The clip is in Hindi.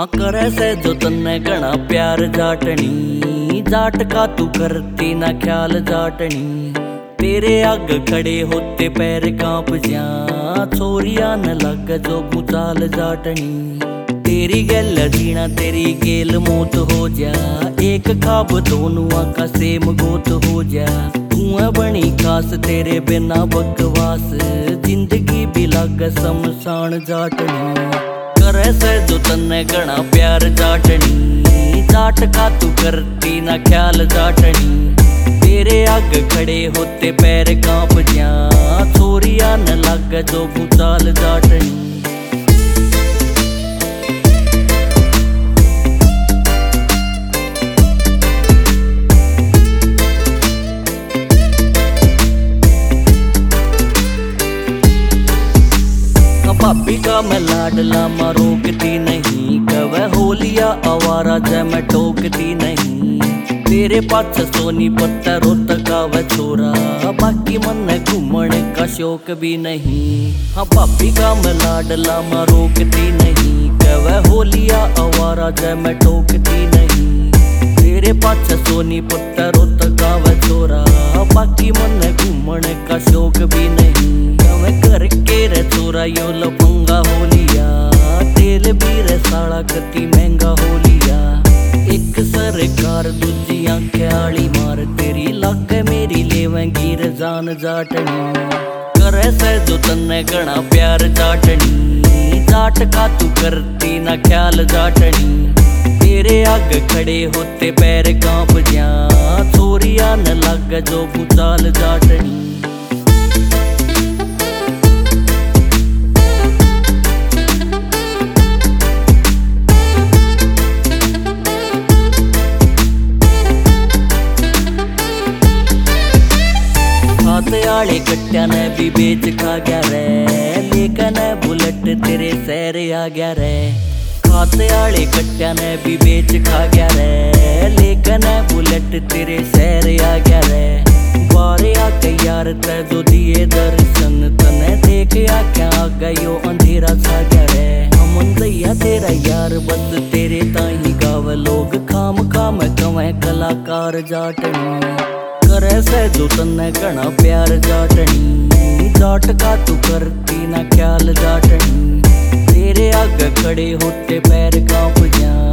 हाँ करे से जो तन्ने घना प्यार जाटनी, जाट का तू करती ना ख्याल जाटनी। तेरे आग खड़े होते पैर कांप जा, छोरिया न लग जो भूचाल जाटनी। तेरी गल जीना तेरी गेल मौत हो जा, एक खाब दोनों का सेम गोत हो जा। तू बनी खास तेरे बिना बकवास, जिंदगी भी लग शमशान जाटनी। करे से जो तन्ने घना प्यार जाटनी, जाट का तू करती ना ख्याल जाटनी। तेरे आग खड़े होते पैर कांप जा, छोरिया न लग जो भूचाल जाटनी। भाभी का मैं लाडला मां रोकती नहीं, कवे होलिया आवारा जय मैं टोकती नहीं। तेरे पाछ सोनी पत्ता रोत का वह छोरा, बाकी मन घूमने का शौक भी नहीं। हाँ भाभी का मैं लाडला मां रोकती नहीं, कवे होलिया आवारा जय मैं टोकती नहीं। तेरे पाछ सोनी पत्ता रोत का वह छोरा, बाकी मन घूमने का शौक भी नहीं। मैं करके रे चोरा यो लफंगा हो लिया, तेल भी रे साला कति महंगा हो लिया। एक सरकार दूजी आंखें आली मार, तेरी लग मेरी लेवेंगी रे जान जाटनी। करे से जो तन्ने घना प्यार जाटनी, जाट का तू करती ना ख्याल जाटनी। तेरे आग खड़े होते पैर कांप जा, छोरिया न लग जो भूचाल जाटनी। आले कट्टिया ने भी बेच खा गया रे, लेकिन बुलेट तेरे सैर आ गया रे। खाते आले कट्टिया ने भी बेच खा गया रे, लेकिन बुलेट तेरे सैर आ गया रे। बारे आके यार ते जो दिए दर्शन, तने देख आके आ गयो अंधेरा सा गया रे। हमन दैया तेरा यार बस तेरे ताही गाव लोग, खाम खाम कवे कलाकार जाटनी। करे से जो तन्ने घना प्यार जाटनी, जाट का तू करती ना ख्याल जाटनी। तेरे आग खड़े होते पैर कांप जा,